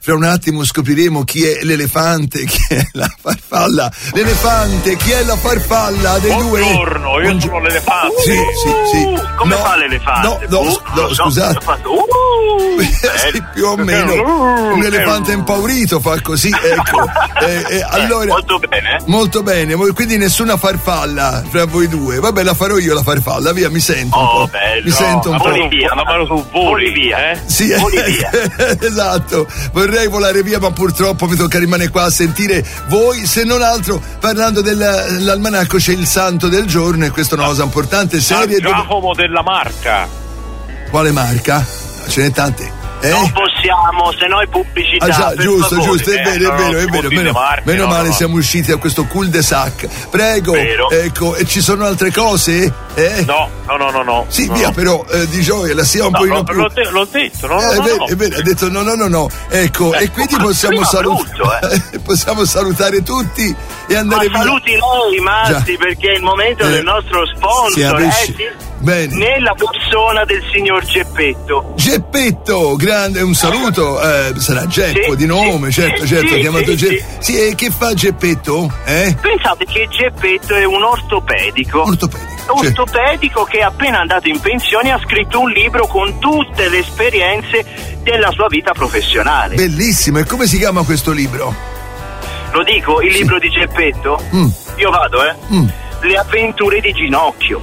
fra un attimo scopriremo chi è l'elefante, chi è la farfalla. L'elefante, chi è la farfalla dei due? Buongiorno, io sono l'elefante. Sì. Come fa l'elefante? No, scusate. Sì, più o meno. Un elefante impaurito fa così, ecco. Allora, molto bene. Quindi nessuna farfalla fra voi due. Vabbè, la farò io la farfalla, via, mi sento un po'. Bello. Mi sento un po'. La mano su voli via, Sì, esatto. Vorrei volare via, ma purtroppo mi tocca rimanere qua a sentire voi. Se non altro, parlando dell'almanacco, c'è il santo del giorno, e questa è una cosa importante, seria. Giacomo della Marca. Quale marca? Ce n'è tante. Non possiamo, se no è pubblicità. Giusto, è vero. Meno male siamo usciti da questo cul-de-sac. Prego, ecco, e ci sono altre cose? No. Sì, via, però di gioia, la sia un po' in più. L'ho detto, no. È vero, ha detto no. Ecco, e quindi possiamo salutare tutti e andare via. Saluti lei, Matti, perché è il momento del nostro sponsor, Bene. Nella persona del signor Geppetto, grande, un saluto. Sarà Geppo di nome, certo, chiamato Geppo. Sì, e che fa Geppetto? Pensate che Geppetto è un ortopedico che è appena andato in pensione, ha scritto un libro con tutte le esperienze della sua vita professionale. Bellissimo, e come si chiama questo libro? Lo dico, il libro di Geppetto? Io vado, Le avventure di Ginocchio.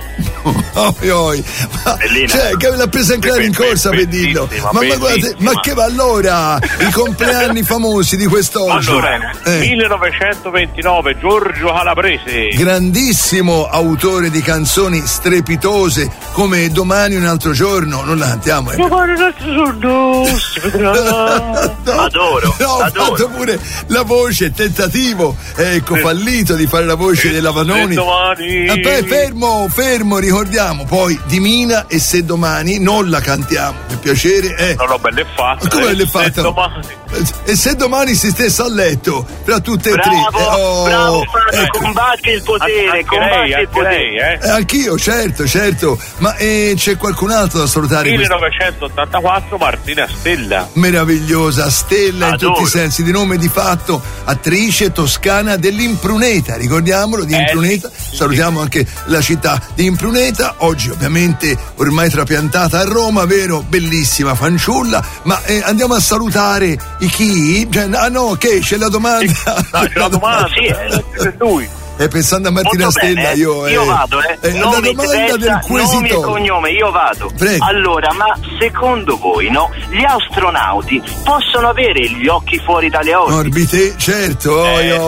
Che l'ha presa in clare in corsa per dirlo. Ma guardate, ma che va allora? I compleanni famosi di quest'oggi. Allora, 1929, Giorgio Calabrese. Grandissimo autore di canzoni strepitose come Domani un altro giorno. Non la cantiamo, Domani un altro giorno si vedrà. Adoro. Ha fatto pure la voce, tentativo, fallito di fare la voce della Vanoni. Fermo, ricordiamo poi di Mina e Se domani non la cantiamo, per piacere. Non l'ho belle fatta. Come l'hai fatta? E se domani si stesse a letto tra tutte e tre. Bravo, combatti il potere, Anch'io, certo. Ma c'è qualcun altro da salutare? 1984, Martina Stella. Meravigliosa Stella. Adoro. In tutti i sensi, di nome di fatto, attrice toscana dell'Impruneta, ricordiamolo, di Impruneta. Salutiamo anche la città di Impruneta, oggi ovviamente ormai trapiantata a Roma, vero? Bellissima fanciulla. Ma andiamo a salutare i chi? C'è la domanda. C'è la domanda, sì, è lui. Pensando a Martina Stella, io vado, la domanda del quesito. Nome e cognome, io vado. Prego. Allora, ma secondo voi, gli astronauti possono avere gli occhi fuori dalle orbite? Certo.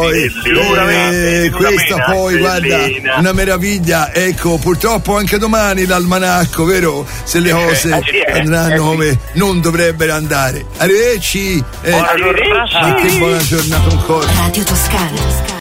Questa poi, guarda, una meraviglia. Ecco, purtroppo anche domani l'almanacco, vero? Se le cose andranno come non dovrebbero andare. Arrivederci. Arrivederci. Ma che buona giornata ancora. Radio Toscana.